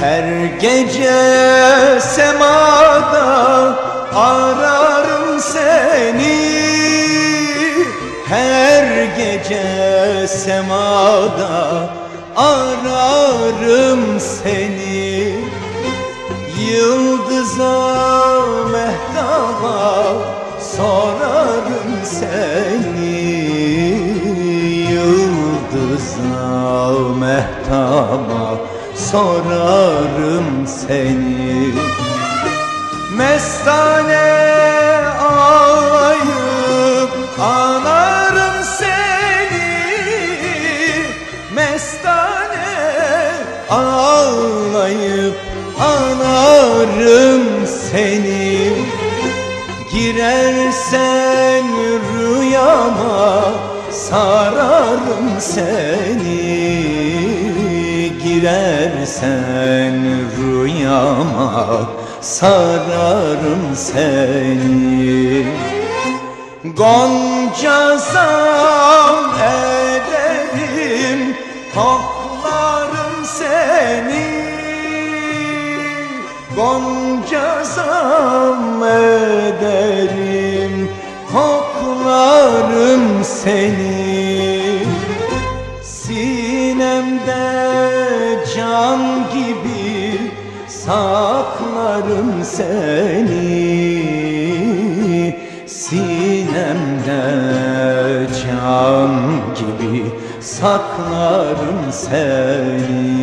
Her gece semada ararım seni. Her gece semada ararım seni. Yıldıza mehtaba sorarım seni. Yıldıza mehtaba sorarım seni. Mestane ağlayıp anarım seni. Mestane ağlayıp anarım seni. Girersen rüyama sararım seni. Girersen rüyama sararım seni. Gonca zam ederim, koklarım seni. Gonca zam ederim, koklarım seni. Sinemde can gibi saklarım seni. Sinemde can gibi saklarım seni.